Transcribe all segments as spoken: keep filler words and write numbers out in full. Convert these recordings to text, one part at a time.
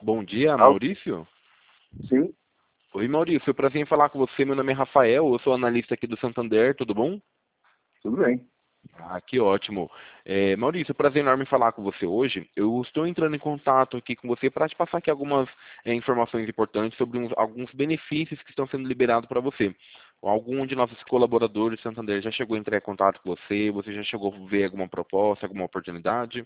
Bom dia, Alô? Maurício. Sim, Oi, Maurício. É um prazer em falar com você. Meu nome é Rafael, eu sou analista aqui do Santander, tudo bom? tudo bem. Ah, que ótimo. É, Maurício, é um prazer enorme em falar com você hoje. Eu estou entrando em contato aqui com você para te passar aqui algumas é, informações importantes sobre uns- alguns benefícios que estão sendo liberados para você. Algum de nossos colaboradores do Santander já chegou a entrar em contato com você? Você já chegou a ver alguma proposta, alguma oportunidade?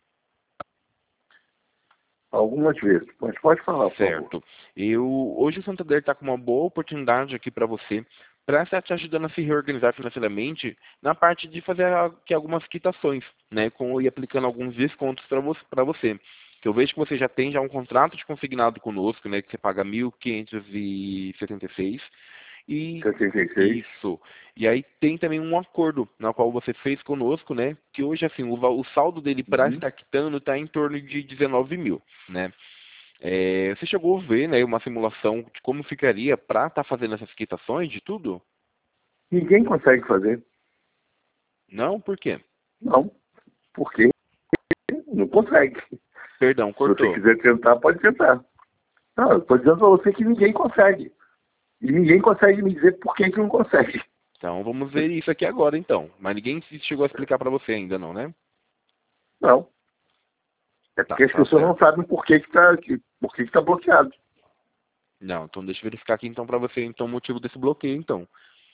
Algumas vezes. Mas pode falar, por favor. Certo. Eu, hoje o Santander está com uma boa oportunidade aqui para você, para estar te ajudando a se reorganizar financeiramente na parte de fazer aqui algumas quitações, né, com, e aplicando alguns descontos para você, para você. Que eu vejo que você já tem já um contrato de consignado conosco, né, que você paga mil quinhentos e setenta e seis. E setenta e seis. isso. E aí tem também um acordo na qual você fez conosco, né? Que hoje assim o, val- o saldo dele para Uhum. estar quitando está em torno de dezenove mil, né? É, você chegou a ver, né, uma simulação de como ficaria para estar fazendo essas quitações de tudo? Ninguém consegue fazer. Não? Por quê? Não, porque não consegue. Perdão, Se você cortou. quiser tentar, pode tentar. Não, eu estou dizendo para você que ninguém consegue. E ninguém consegue me dizer por que, que não consegue. Então vamos ver isso aqui agora então. Mas ninguém se- chegou a explicar para você ainda não, né? Não. É Tá, porque as tá pessoas não certo. sabem por que está que, por que que tá bloqueado. Não, então deixa eu verificar aqui então para você então o motivo desse bloqueio então.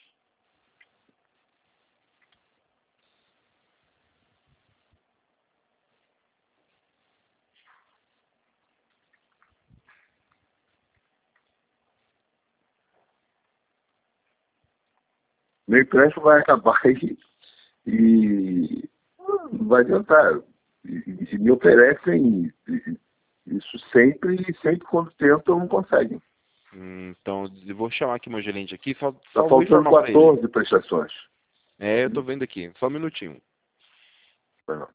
Meu empréstimo vai acabar e, e não vai adiantar. E, e me oferecem isso sempre, e sempre quando tentam não conseguem. Hum, Então eu vou chamar aqui meu gerente aqui, só, Está só vou faltando informar para ele. quatorze prestações. É, eu tô vendo aqui. Só um minutinho. Não.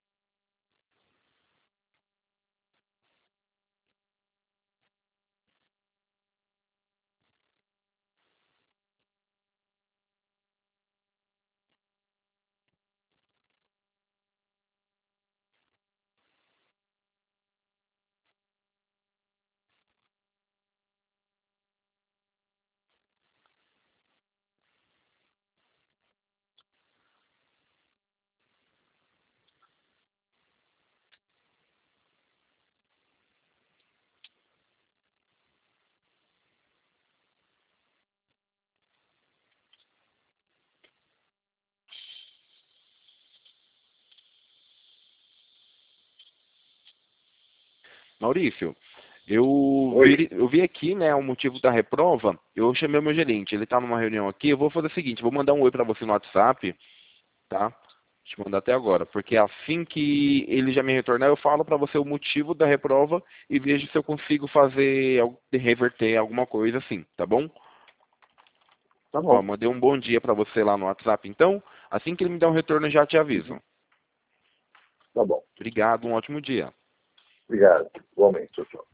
Maurício, eu Oi. vi, eu vi aqui, né, o motivo da reprova. Eu chamei o meu gerente, ele tá numa reunião aqui. Eu vou fazer o seguinte, vou mandar um oi para você no WhatsApp, tá? Deixa eu mandar até agora, porque assim que ele já me retornar, eu falo para você o motivo da reprova e vejo se eu consigo fazer, al- reverter alguma coisa assim, tá bom? Tá Ó, bom. mandei um bom dia para você lá no WhatsApp, então. Assim que ele me der um retorno, eu já te aviso. Uhum. Tá bom. Obrigado, um ótimo dia. Obrigado. Igualmente. Tchau, tchau.